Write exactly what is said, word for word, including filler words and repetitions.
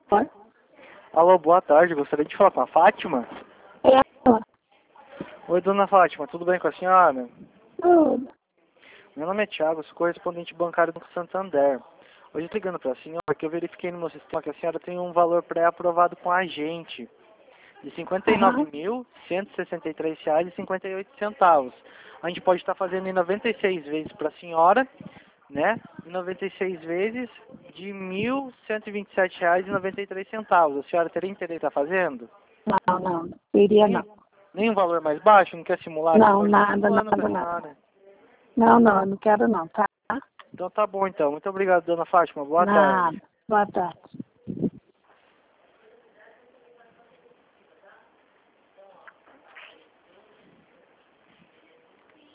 Oi? Alô, boa tarde. Gostaria de falar com a Fátima? É ela. Oi, dona Fátima. Tudo bem com a senhora? Tudo. Meu nome é Thiago, sou correspondente bancário do Santander. Hoje eu tô ligando para a senhora porque eu verifiquei no meu sistema que a senhora tem um valor pré-aprovado com a gente de cinquenta e nove mil cento e sessenta e três reais e cinquenta e oito centavos. A gente pode estar fazendo em noventa e seis vezes para a senhora, né? E noventa e seis vezes de mil cento e vinte e sete reais e noventa e três centavos. A senhora teria interesse em estar fazendo? Não, não, não queria Nem, não. nem um valor mais baixo? Não quer simular? Não, Pode estar nada, simulando nada, pra nada. senhora. Não, não, eu não quero não, tá? Então tá bom então. Muito obrigado, dona Fátima. Boa Nada. tarde. Boa tarde.